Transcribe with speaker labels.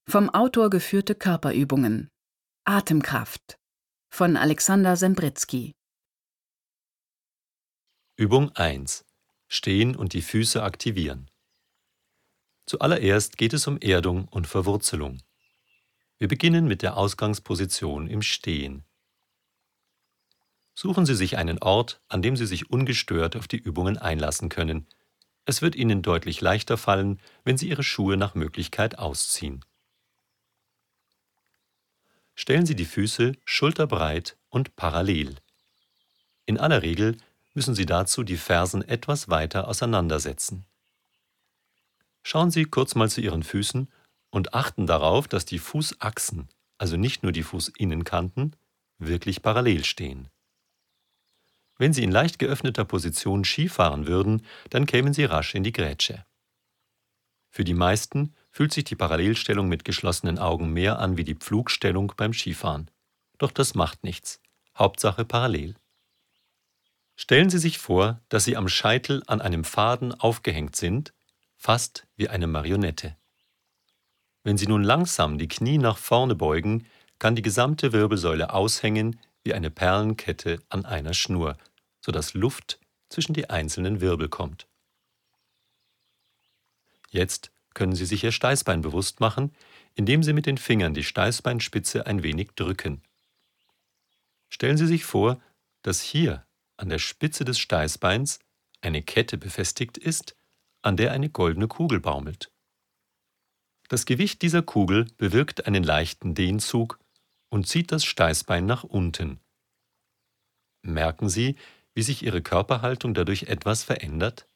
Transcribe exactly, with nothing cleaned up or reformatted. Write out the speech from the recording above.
Speaker 1: Vom Autor geführte Körperübungen. Atemkraft von Alexander Sembritsky.
Speaker 2: Übung eins. Stehen und die Füße aktivieren. Zuallererst geht es um Erdung und Verwurzelung. Wir beginnen mit der Ausgangsposition im Stehen. Suchen Sie sich einen Ort, an dem Sie sich ungestört auf die Übungen einlassen können. Es wird Ihnen deutlich leichter fallen, wenn Sie Ihre Schuhe nach Möglichkeit ausziehen. Stellen Sie die Füße schulterbreit und parallel. In aller Regel müssen Sie dazu die Fersen etwas weiter auseinandersetzen. Schauen Sie kurz mal zu Ihren Füßen und achten darauf, dass die Fußachsen, also nicht nur die Fußinnenkanten, wirklich parallel stehen. Wenn Sie in leicht geöffneter Position Ski fahren würden, dann kämen Sie rasch in die Grätsche. Für die meisten fühlt sich die Parallelstellung mit geschlossenen Augen mehr an wie die Pflugstellung beim Skifahren. Doch das macht nichts. Hauptsache parallel. Stellen Sie sich vor, dass Sie am Scheitel an einem Faden aufgehängt sind, fast wie eine Marionette. Wenn Sie nun langsam die Knie nach vorne beugen, kann die gesamte Wirbelsäule aushängen wie eine Perlenkette an einer Schnur, sodass Luft zwischen die einzelnen Wirbel kommt. Jetzt können Sie sich Ihr Steißbein bewusst machen, indem Sie mit den Fingern die Steißbeinspitze ein wenig drücken. Stellen Sie sich vor, dass hier an der Spitze des Steißbeins eine Kette befestigt ist, an der eine goldene Kugel baumelt. Das Gewicht dieser Kugel bewirkt einen leichten Dehnzug und zieht das Steißbein nach unten. Merken Sie, wie sich Ihre Körperhaltung dadurch etwas verändert?